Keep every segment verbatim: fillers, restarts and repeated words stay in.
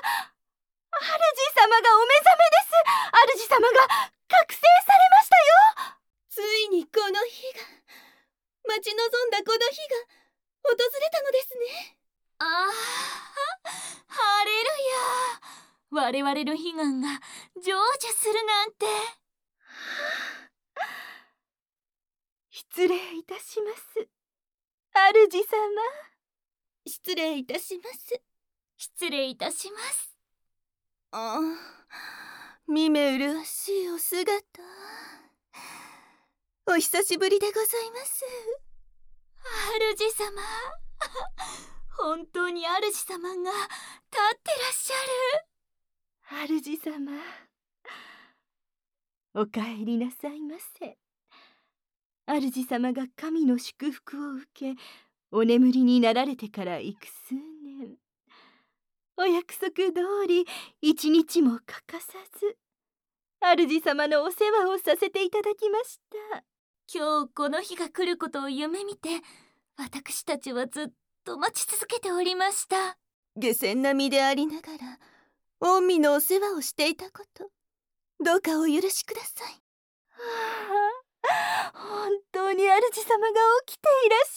主様がお目覚めです。主様が覚醒されましたよ。 ついにこの日が、待ち望んだこの日が訪れたのですね。 ああ、ハレルヤ。我々の悲願が成就するなんて。 失礼いたします。主様。 失礼いたします。 失礼いたします。 ああ、見目麗しいお姿。お久しぶりでございます。 主様。本当に主様が立ってらっしゃる。主様、お帰りなさいませ。主様が神の祝福を受け、お眠りになられてから幾数年、お約束通り一日も欠かさず主様のお世話をさせていただきました。 今日この日が来ることを夢見て、私たちはずっと待ち続けておりました。 下賤な身でありながら御身のお世話をしていたこと、どうかお許しください。 はあ、本当に主様が起きていらっし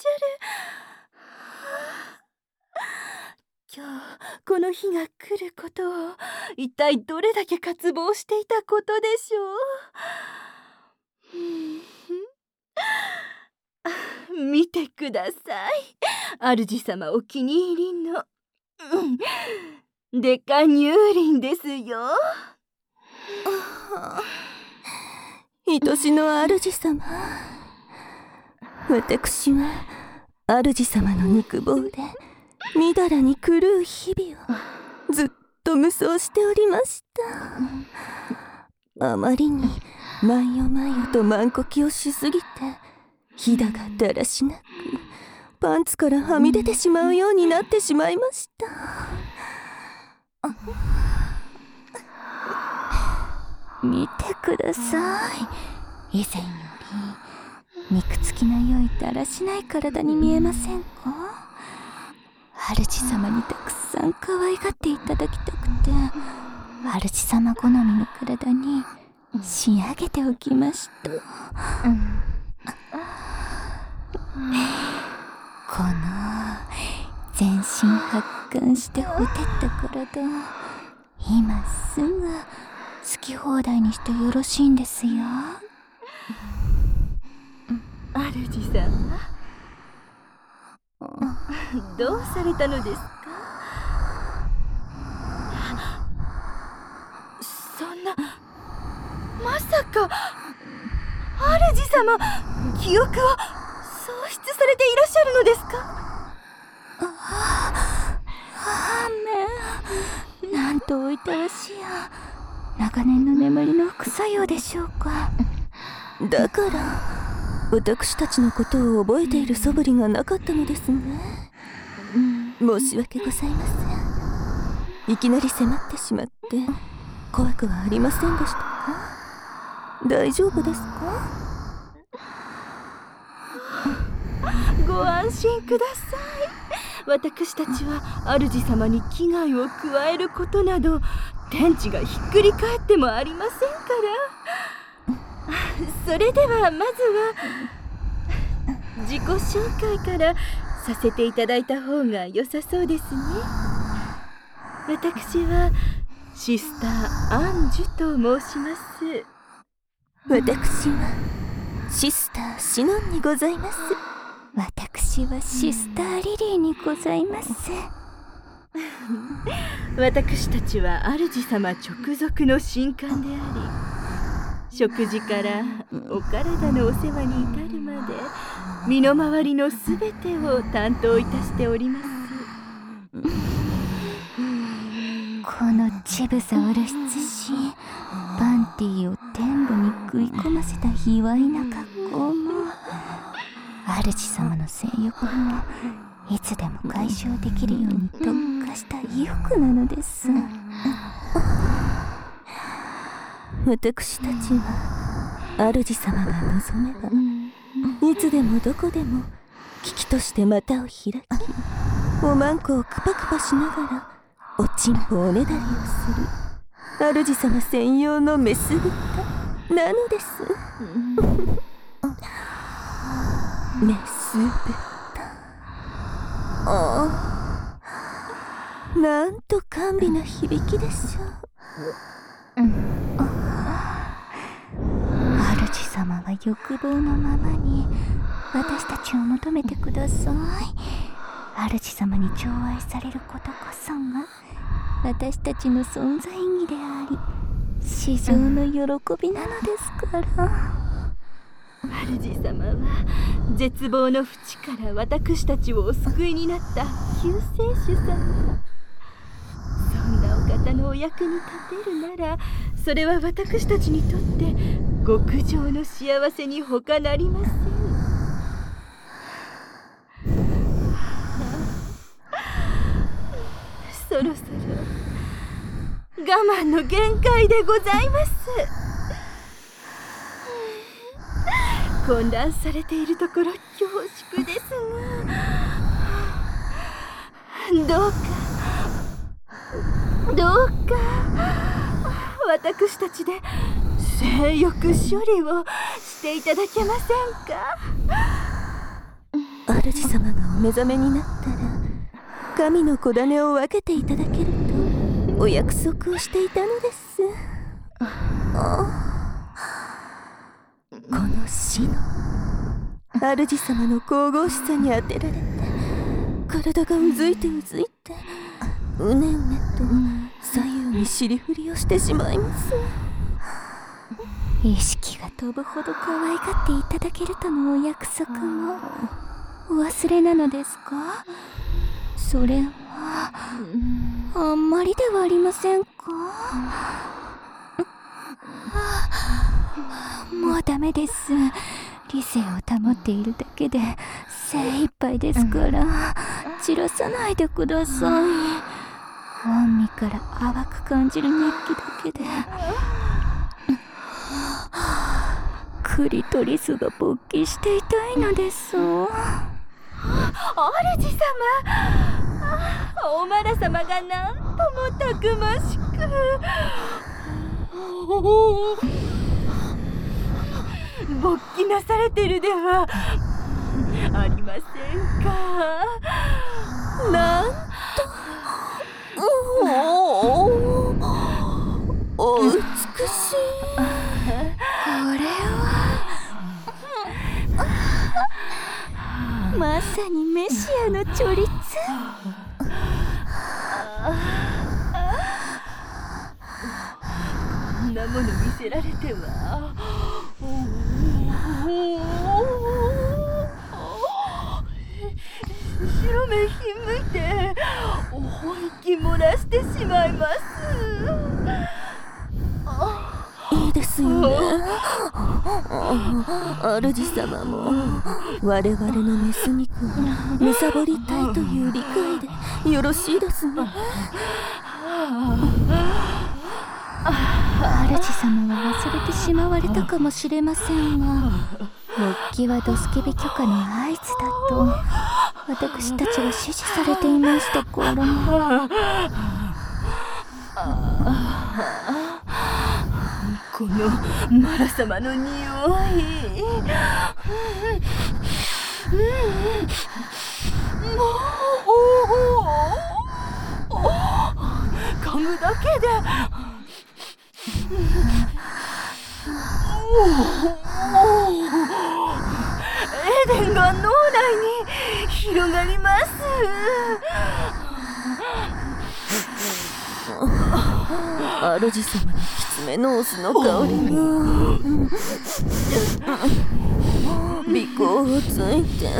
ゃる。今日この日が来ることを一体どれだけ渇望していたことでしょう。見てください。主様お気に入りの、うん、デカ乳輪ですよ。 愛しの主様、私は主様の肉棒でみだらに狂う日々をずっと無双しておりました。あまりに万よ万よと万こきをしすぎて、ひだがだらしなくパンツからはみ出てしまうようになってしまいました。見てください。以前より肉付きの良いだらしない体に見えませんか？主様にたくさん可愛がっていただきたくて、主様好みの体に仕上げておきました。うん、この全身発汗してほてった体、今すぐ好き放題にしてよろしいんですよ。 主様、どうされたのですか？そんな、まさか主様、記憶を喪失されていらっしゃるのですか？ ああめ、なんとおいたわしや、長年の眠りの副作用でしょうか。だから私たちのことを覚えている素振りがなかったのですね。申し訳ございません。いきなり迫ってしまって怖くはありませんでしたか？大丈夫ですか？ ご安心ください。私たちは主様に危害を加えることなど天地がひっくり返ってもありませんから。それではまずは自己紹介からさせていただいた方が良さそうですね。私はシスターアンジュと申します。 私はシスターシノンにございます。私はシスターリリーにございます。 私たちは主様直属の神官であり、食事からお体のお世話に至るまで身の回りのすべてを担当いたしております。 この乳房を露出し、パンティーを天部に食い込ませた卑猥な格好も、主様の性欲をいつでも解消できるように特化した意欲なのです。私たちは主様が望めばいつでもどこでも危機として股を開き、おまんこをクパクパしながらおちんぽおねだりをする主様専用のメス豚なのです。メス豚、ああ、なんと甘美な響きでしょう。主様は欲望のままに私たちを求めてください。主様に寵愛されることこそが私たちの存在意義であり至上の喜びなのですから。 主様は絶望の淵から私たちをお救いになった救世主様。そんなお方のお役に立てるなら、それは私たちにとって極上の幸せに他なりません。そろそろ我慢の限界でございます。混乱されているところ恐縮ですが、どうかどうか私たちで性欲処理をしていただけませんか。 主様がお目覚めになったら神の子種を分けていただけるとお約束をしていたのです。この死の主様の神々しさに当てられて体がうずいてうずいてうねうねと左右に尻振りをしてしまいます。意識が飛ぶほど可愛がっていただけるとのお約束もお忘れなのですか。それはあんまりではありませんか。もうダメです。理性を保っているだけで精一杯ですから、散らさないでください。本身から淡く感じる熱気だけでクリトリスが勃起していたいのです。 主様、おまら様がなんともたくましく。勃起なされてるではありませんか。なんとおお美しい。 これはまさにメシアのチョリツ。 こんなもの見せられては。白目ひんむいてお息漏らしてしまいます。 いいですよね。主様も我々のメス肉をむさぼりたいという理解でよろしいですね。主様は忘れてしまわれたかもしれませんが、勃起はドスケベ許可の合図だと私たちは指示されていましたから。 このマラ様の匂い、もう噛むだけでエデンが脳内に広がります。 主様のきつめノースの香りが尾行をついて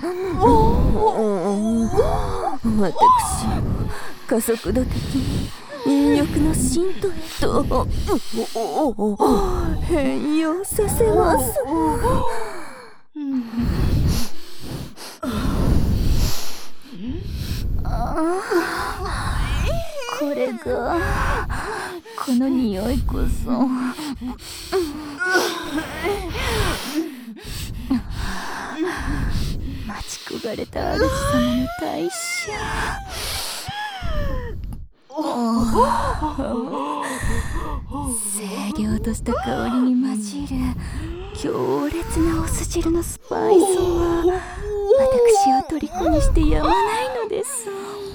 私を加速度的に引力の浸透へと変容させます。これがこの匂いこそ待ち焦がれた主様の大使。 お清涼とした香りに混じる強烈なお酢汁のスパイスは私を虜にしてやまないのです。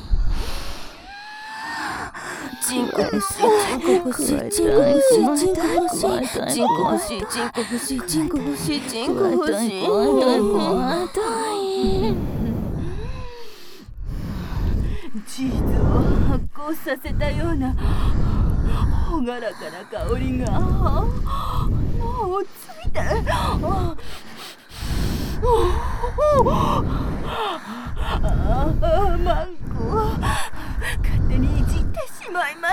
チンコ欲しい、チンコ欲しい、チンコ欲しい、チンコ欲しい、チンコ欲しい、チンコ欲しい、チンコ欲しい、チンコ欲しい。チーズを発酵させたような朗らかな香りがもうついて、ああ、マンコ勝手にいじってしまいます。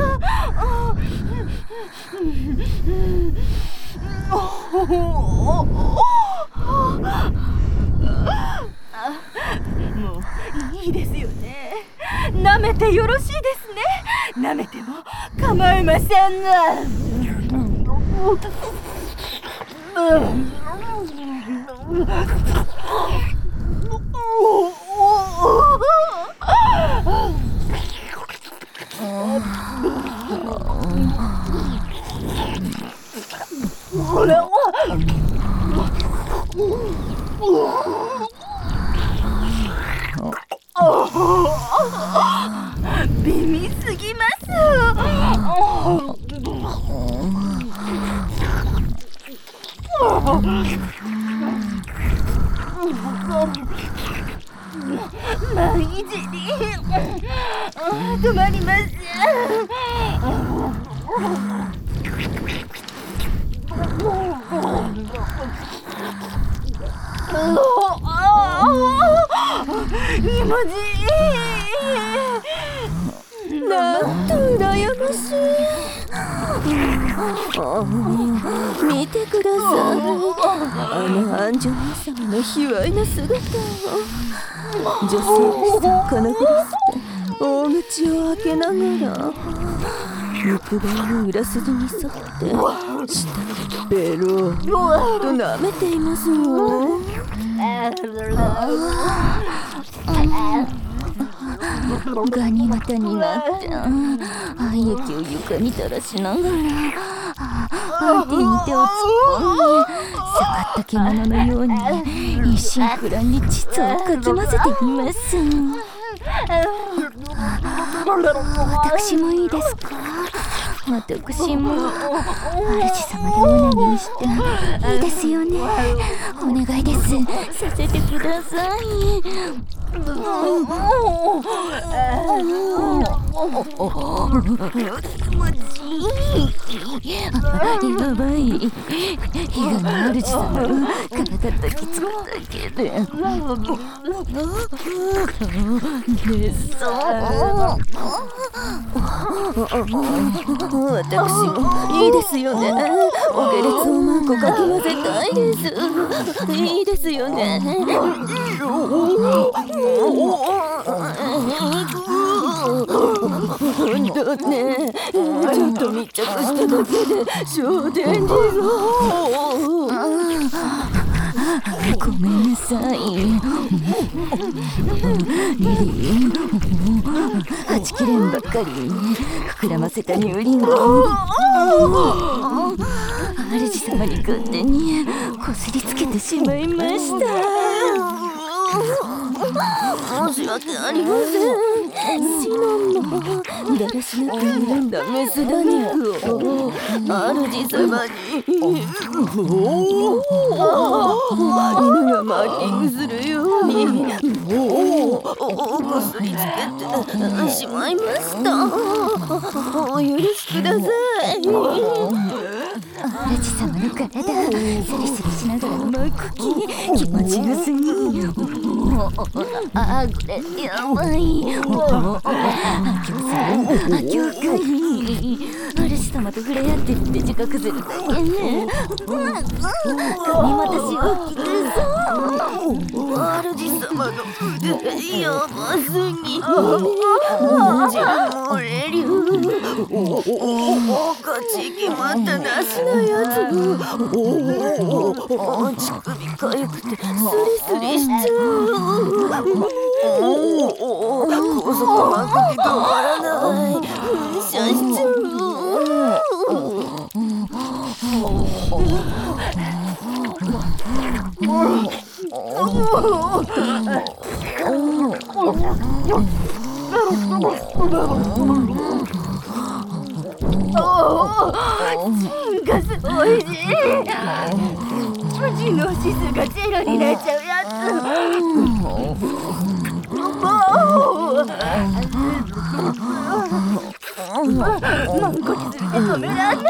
もういいですよね。舐めてよろしいですね。舐めても構いませんが。美味すぎます。まいじり止まりません。気持ちいい。なんと羨ましい。見てください。あのアンジョニー様の卑猥な姿を。女性はこのふりして大口を開けながら肉棒の裏筋に沿って舌をベローと舐めていますよ。ガニ股になって愛液を床に垂らしながら相手に手を突っ込み、下がった獣のように一心不乱に膣をかき混ぜています。私もいいですか？私も主様でオナニーしていいですよね。お願いです。させてください。気持ちいい。やばい。火が主様の体抱きつくだけででそう私もいいですよね。お下劣をマンコかき混ぜたいです。いいですよね。本当ね、ちょっと密着しただけで昇天寺のごめんなさい。リリーはちきれんばっかり膨らませた乳輪を主様に勝手にこすりつけてしまいました。申し訳ありません。シナモンだらしなく煮んだメスダ肉を主様に犬がマーキングするようにこすりつけてしまいました。お許しください。主様の体スリスリしながらのマコキ気持ちよすぎ。あ、これやばい。あきょうさん、あきょうかい。主様と触れ合ってるって自覚するだけね。髪またし大きくそう。主様の腕やばすぎ。じゃ漏れる。ガチ決まったなしなやつ。乳首かゆくてスリスリしちゃう。高速マンコキ止まらない。 チンガスおいしい。味の指数がゼロになっちゃうやつ。満骨すぎて止めらんない。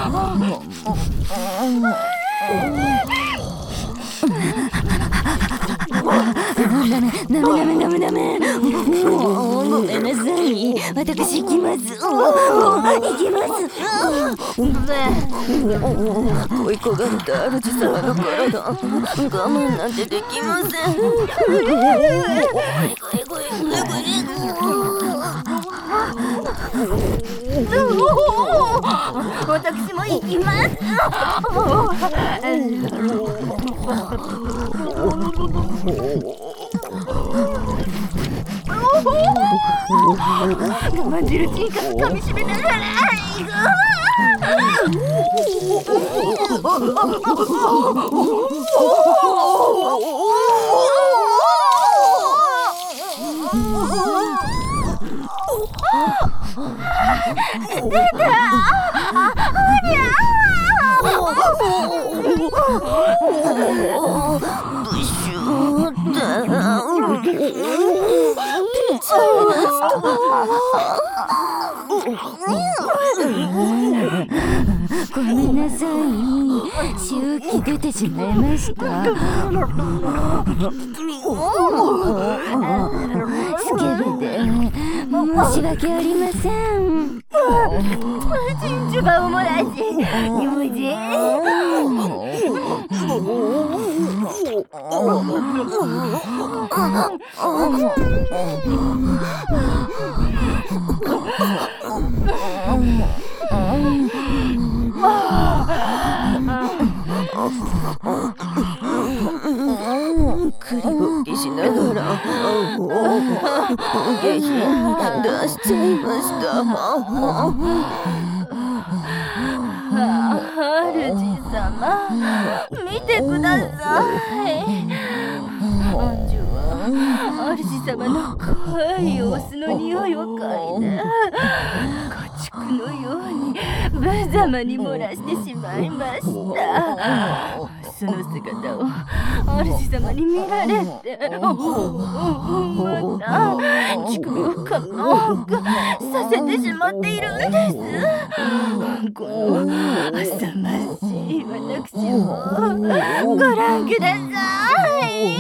ダメダメダメダメダメ。ごめんなさい。私行きます。行きます。恋焦がれた主様の体、我慢なんてできません。 私も行きます。我慢汁チンカス噛みしめながらごめんなさい。周期出てしまいました。スケベで申し訳ありません。 真珠がおもらしにむじくりぼっきしながら下品出しちゃいました。 主様、見てください。真珠は主様の怖いオスの匂いを嗅いで家畜のように無様に漏らしてしまいました。その姿を主様に見られて、また乳首をかっこくさせてしまっているんです。この浅ましい私をご覧ください。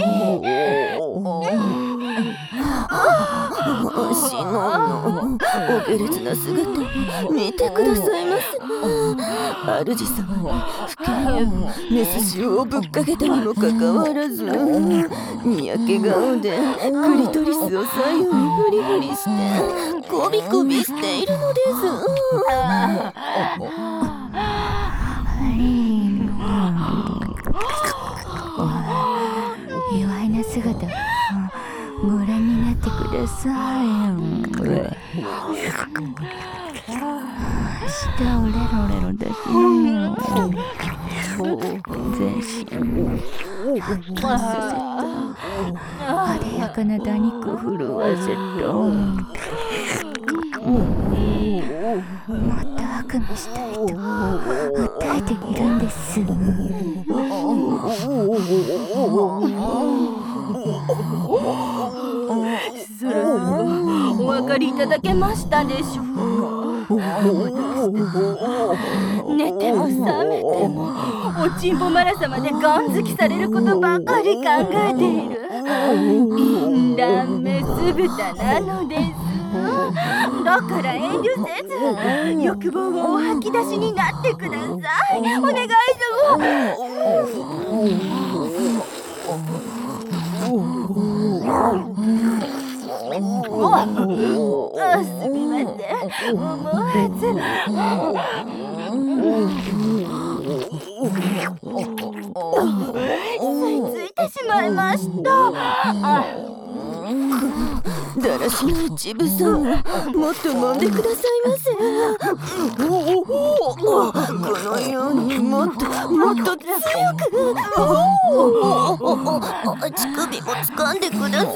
シノのお下劣な姿見てくださいませ。主様に不敬やメス塩をぶっかけたにもかかわらず、にやけ顔でクリトリスを左右にフリフリしてコビコビしているのです。卑猥な姿をご覧になってください。舌をレロレロ出し全身させた晴れやかな打肉を震わせた。もっとあくびしたいと訴えているんです。 そろそろお分かりいただけましたでしょうか。寝ても覚めてもおちんぽマラ様でガン好きされることばかり考えている淫乱メス豚なのです。だから遠慮せず欲望をお吐き出しになってください。お願いします。すみません、思わず吸い付いてしまいました。 だらしの一部さん、もっと揉んでくださいませ。このようにもっともっと強く。乳首も掴んでください。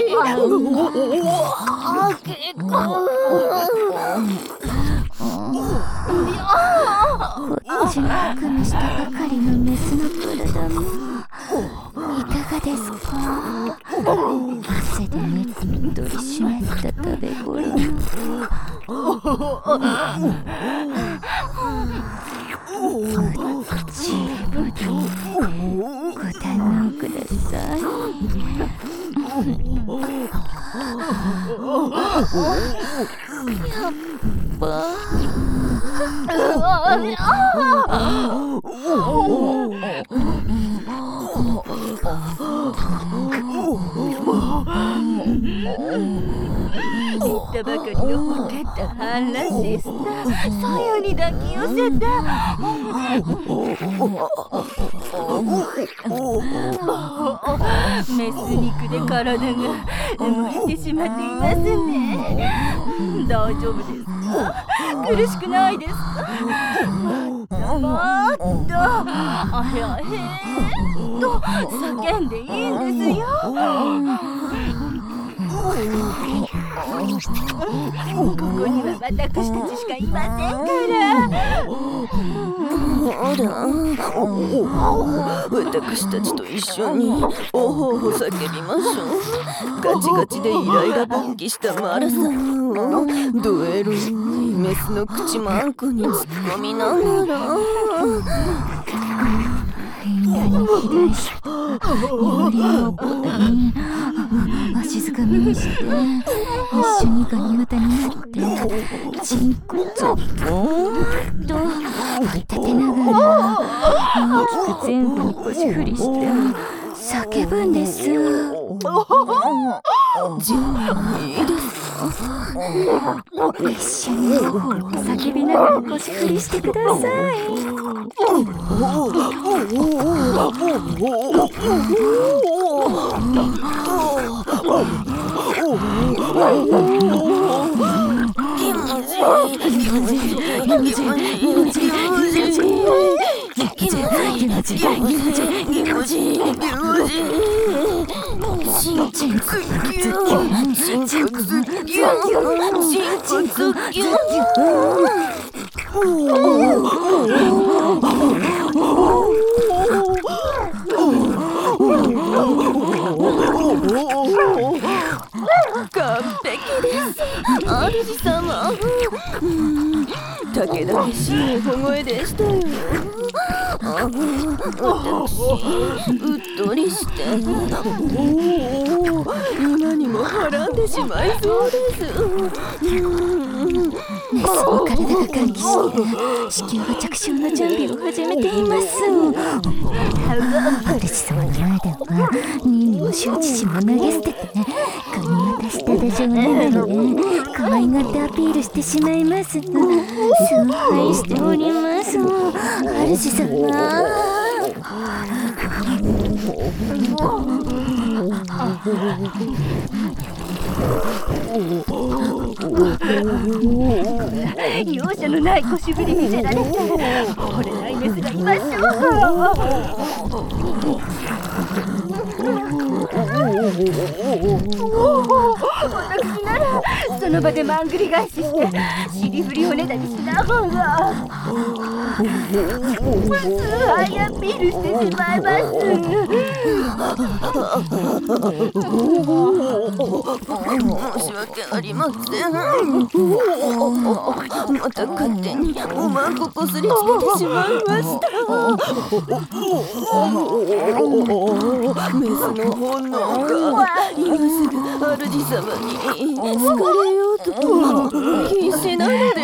こっちの服にしたばかりのメスの体もいかがですか。汗でねっとり湿った食べ頃の口ぶりご堪能ください。やっぱ言ったばかりのほてった半らしいスター、さやに抱き寄せた。メス肉で体が燃えてしまっていますね。大丈夫ですか？苦しくないですか？もっとあへあへーっと叫んでいいんですよ。ここには私たちしかいませんから。 ほら、私たちと一緒におほほ叫びましょう。ガチガチでイライラ勃起したマラさんをドエロいメスの口マンコに突っ込みながら、みんなに肥大した幽霊をボタンにわしづかみにして一緒にガニ股になってチンコゾッポーンと立てながら大きく前後に腰振りして叫ぶんです。準備いいですか？一緒に叫びながら腰振りしてください。完璧です、主様。たけだけしい小声でしたよ。私うっとりして今にもはらんでしまいそうです。メスの体が歓喜して子宮が着床の準備を始めています。主様の前ではニーニも羞恥心も投げ捨ててガニ股したダジョウなので可愛がってアピールしてしまいます。崇拝しております、主様。 容赦のない腰振り見せられて惚れないメスがいましょう。私ならその場でまんぐり返しして尻振りをねだりした方が崇拝アピールしてしまいます。 申し訳ありません。また勝手におまんここすりつけてしまいました。メスの本能が今すぐ主様に好かれようと必死なのです。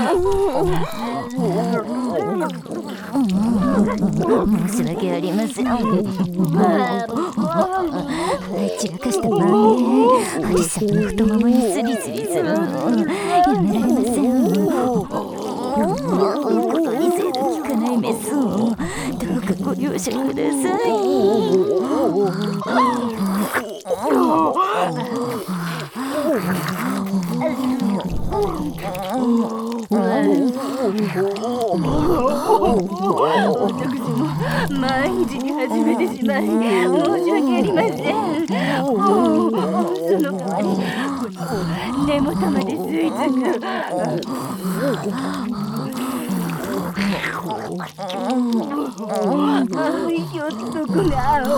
申し訳ありません。散らかしたまんげ主様の太ももにスリスリするのやめられません。言うことに精の効かないメスをどうかご容赦ください。 ってしまい申し訳ありません。おお、その代わり根元まで吸い付く。ああ、ひょっとこが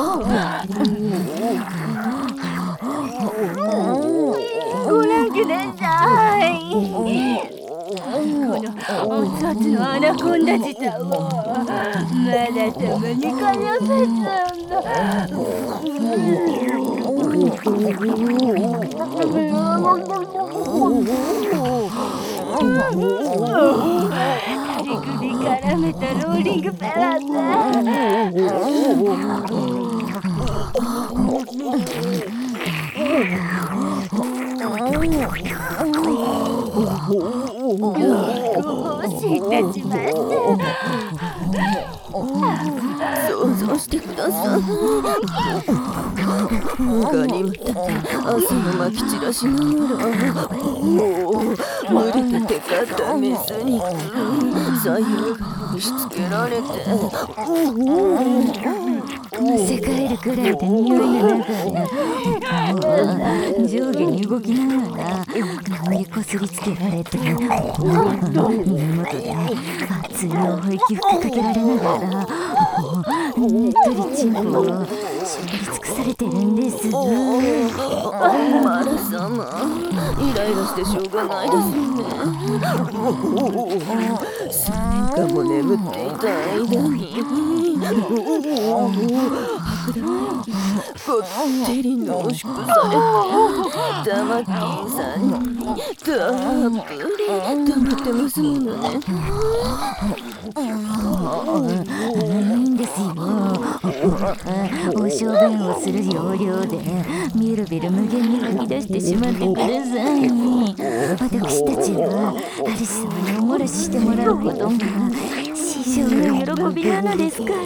ご覧ください。このおつつのアナコンダ自体をまだたまにかやせたんだ。カリクリ絡めたローリングペラだ。知ってしまった。 想像してください。ガニ股で汗をまき散らしながら、蒸れたテカったメスに左右から押し付けられて、世界るくらいで匂いがながら上下に動きながら脳にこすりつけられて、耳元で熱いのを息吹きかけられながらねっとりチンコを縛り尽くされてるんです。マラ様、イライラしてしょうがないですね。数年間も眠っていた間にこってり濃縮されて、ダマキンさんにたっぷり溜まってますものね。いいんですよ。お小便をする要領でみるびる無限に吐き出してしまってください。私たちはアリス様にお漏らししてもらうことが至上の喜びなのですから。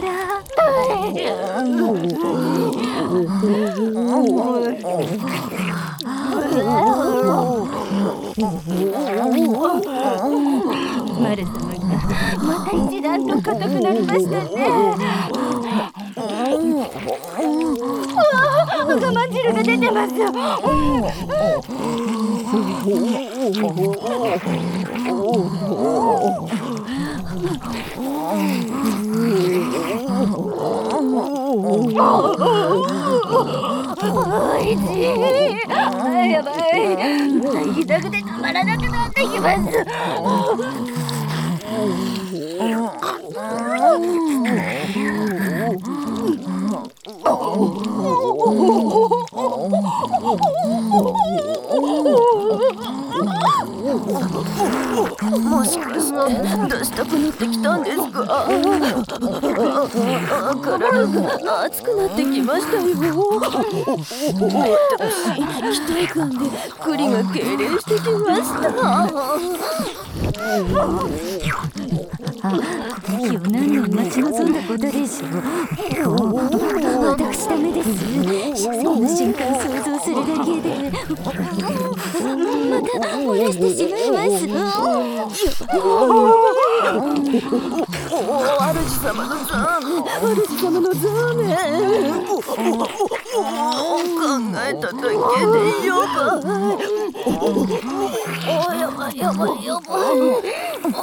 マル様がまた一段と硬くなりましたね。我慢汁が出てますよ。おいしい。やばい、痛くて止まらなくなってきます。もしかして出したくなってきたんですか？体が熱くなってきましたよ。私、期待感で栗が痙攣してきました。あ、この日を何年待ち望んだことでしょう。私ダメです。車線の瞬間想像するだけでまた漏らしてしまいます。主様のザーメン、主様のザーメン。考えただけでやばい。やばいやばいやばい。ま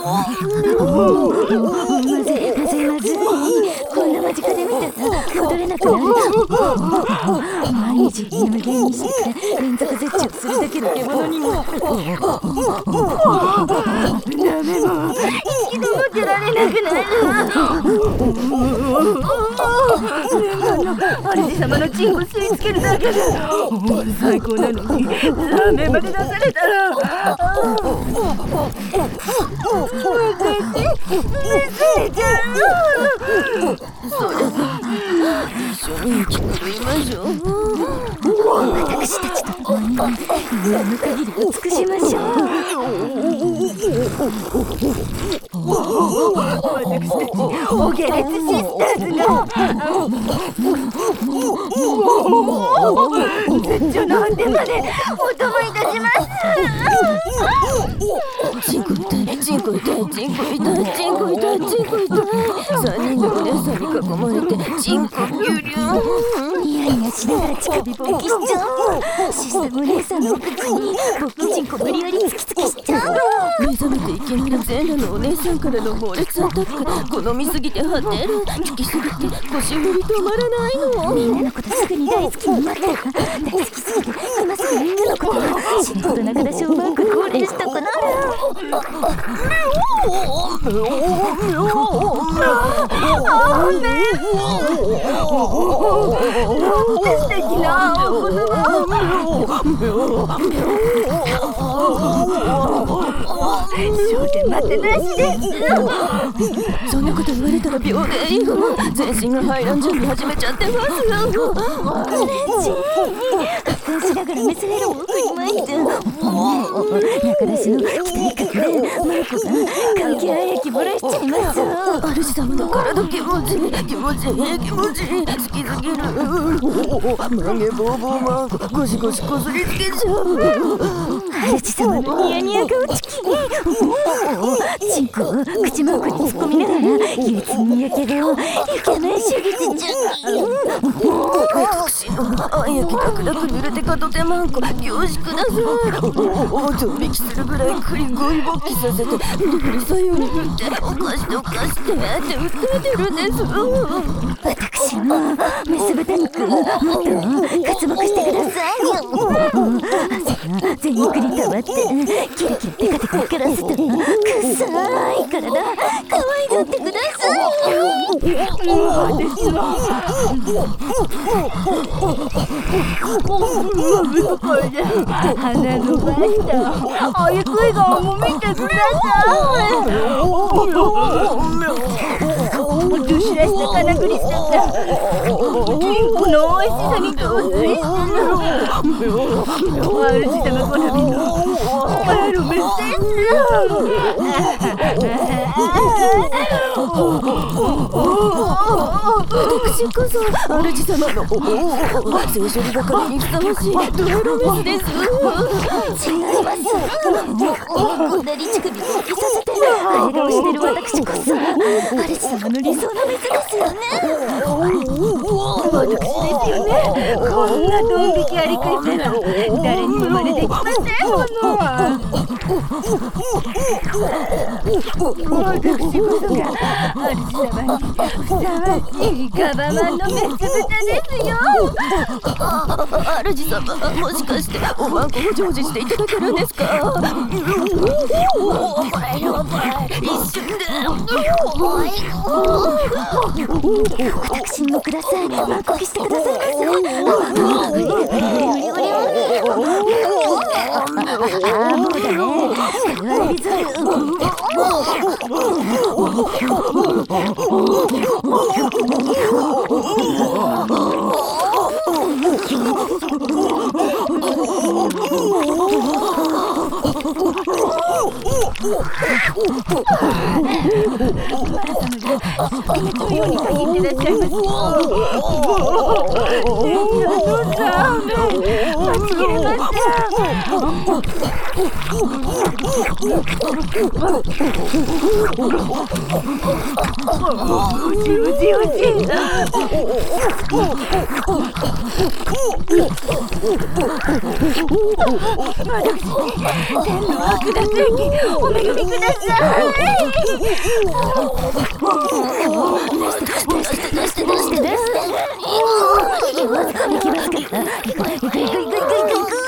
ずいまずいまずい。こんな間近で見たら戻れなくなる。毎日無限にして連続絶頂するだけの獣にもダメも一度も出られなくなる。主様のチンを吸い付けるだけで最高なのにダメまで出されたらそれで一緒に生き延びましょう。私たちと共に上の限りを尽くしましょう。私たちオゲレツシスターズが絶頂の果てまでお供いたします。チンコ痛い、チンコ痛い、チンコ痛い、チンコ痛い、チンコ痛い。三人のお姉さんに囲込まれてチンコビュリューン。ニヤニヤしながら乳首勃起しちゃう。システム姉さんのお口に勃起チンコ無理やり突き突きしちゃう。目覚めていきなり全裸のお姉さんからの猛烈アタック。好みすぎて果てる。好きすぎて腰振り止まらないの。みんなのことすぐに大好きになったら大好きすぎて今すぐみんなのこと死ぬほど中田小マーク降臨したくなる。 素敵なお言葉。焦点待ってなしです。 そんなこと言われたら秒でいいよ。全身が排卵準備始めちゃってます。クレンチ発汗しながらメスヘロを振りまいて中出しの期待感でマルコが関係愛液漏らしちゃいます。主様の体気持ちいい気持ちいい気持ちいい好きすぎる。曲げボーボーマンコゴシゴシこすりつけちゃう。主様のニヤニヤ顔チキンチンコを口マークに突っ込みながら唯一にやけどイケメン主義的チ私の愛液楽々濡れてかとてマンコ凝縮ください。おおドン引きするぐらいクリゴイ勃起させてフリフリ左右に振っておかしておかしてって訴えてるんです。私のメス豚肉もっと活目してくださいよ。汗が全肉に溜まってキラキラテカテカ光らせた臭い体可愛がってくださいよ。 鼻伸ばしたあゆくいがも見てください。女子らしさかなくりしたんだ。チンコの美味しさに陶酔してる。主様好みのパルメセ私こそ主様の性処理係にふさわしいドエロメスです。違います。こんなに乳首を大きさせてハエ顔してる私こそ主様の理想のメスですよね。 私ですよね。こんなドン引きありくいたら誰にも真似できませんもの。私こそが主様にふさわしいガバマンのメス豚ですよ。 主様もしかしておまんこを常時していただけるんですか。一瞬で私にもください。満国してくださいますよ。ああもうだね。これはリズのように限ってらっしゃいます。どうぞ待ちきれません。おじおじおじ天の悪だ天にお恵みください。出して出して出して出して出して行きます行きますから行く行く行く行く行く行く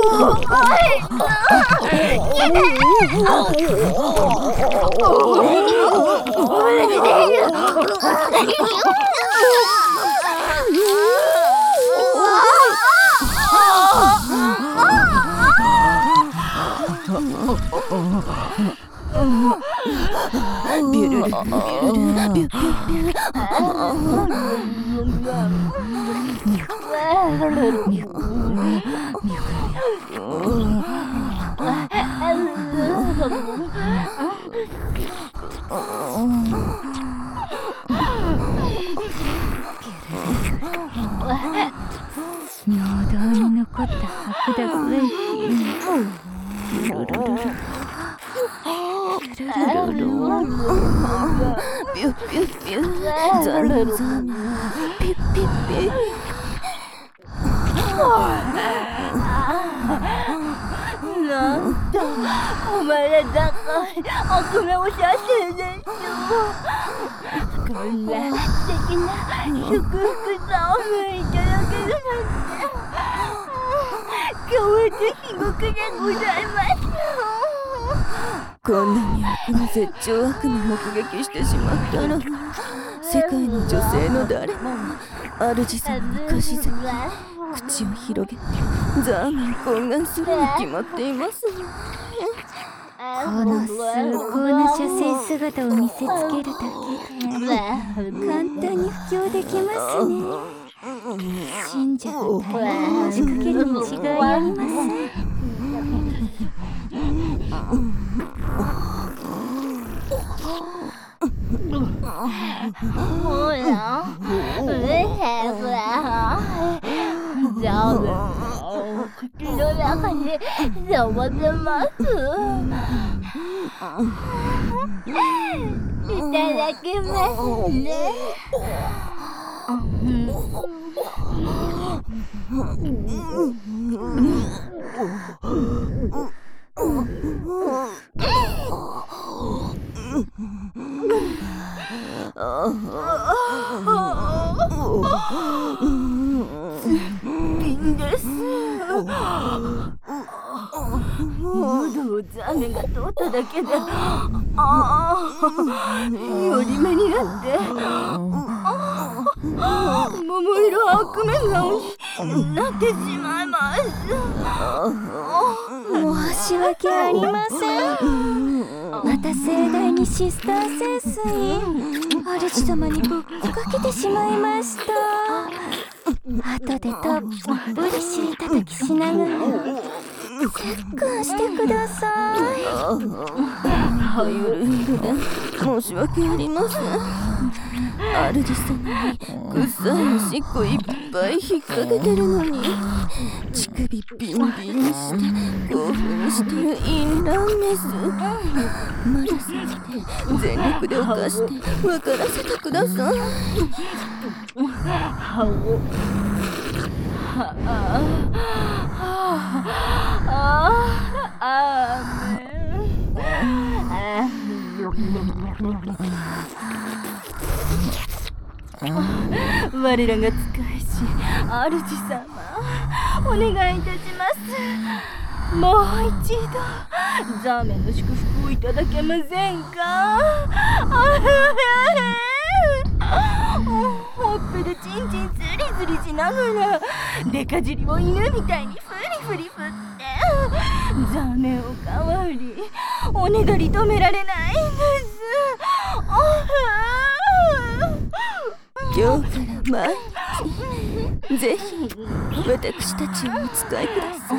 ビュルルビュルルビュビュビュ尿道に残った白濁液ビュルルルルルルルピュッピュッピュッザメザメピッピッピッなんと生まれ高い悪魔を写真でしょう。こんな素敵な祝福さを向いただけるなんて今日は地獄でございます。 こんなに悪の絶頂悪魔目撃してしまったら世界の女性の誰もが主様の貸しず口を広げてザーメン懇願するに決まっていますね。 この崇高な写真姿を見せつけるだけで簡単に布教できますね。信者が大変押しかけるに違いありません。 ほら、うれしいくらい。ザーメンを口の中に染まってます。いただきますね。いいんです。喉をザーメンが通っただけで、ああ、より目になって、桃色悪夢顔になってしまいます。 申し訳ありません。また盛大にシスター聖水主様にぶっかけてしまいました。後でたっぷりしいたたきしながらセックンしてください。 はゆるゆるで申し訳ありません。主様に臭いおしっこいっぱい引っ掛けてるのに乳首ビンビンして興奮してるインランメスマラさんで全力で犯して分からせてください。 はおはああああ我らが使いし主様、お願いいたします。もう一度ザーメンの祝福をいただけませんか。ほっぺでチンチンズリズリしながらデカ尻を犬みたいにフリフリ振ってザーメンをかわりおねだり止められないんです。 今日から毎日ぜひ私たちをお使いください。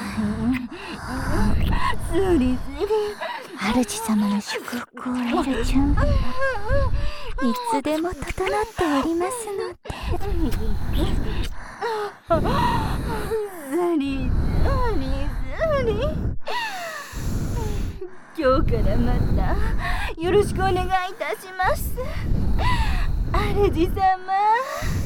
スリスリ主様の祝福を得る準備はいつでも整っておりますので。 スリスリスリ今日からまたよろしくお願いいたします。主様。